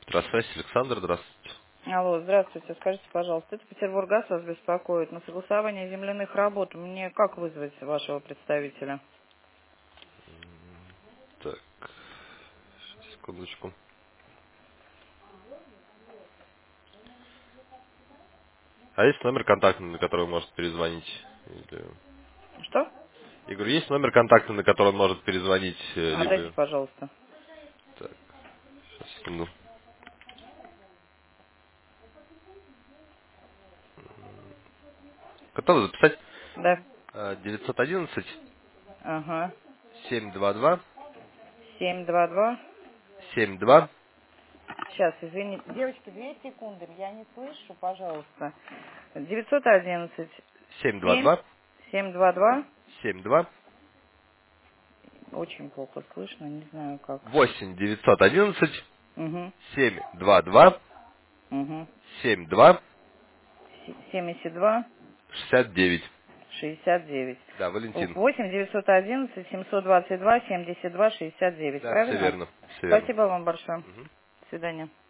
Здравствуйте, Александр, здравствуйте. Алло, здравствуйте. Скажите, пожалуйста, это Петербурггаз вас беспокоит. На согласование земляных работ мне как вызвать вашего представителя? Так, сейчас, секундочку. А есть номер контактный, на который он может перезвонить? Что? Я говорю, есть номер контактный, на который он может перезвонить, Дайте, либо... пожалуйста. Так, сейчас, секунду. Готовы записать? Да. 911 Ага. 722 722. 72 Сейчас, извините. Девочки, 2 секунды. Я не слышу, пожалуйста. 911 7 722 722. 72 Очень плохо слышно, не знаю как. 8 911 Угу. 722 Угу. 72 72 69. 69. Да, Валентин. 8 911 722 72 69. Да, все Правильно? верно, все верно. Спасибо вам большое. Мгм. До свидания.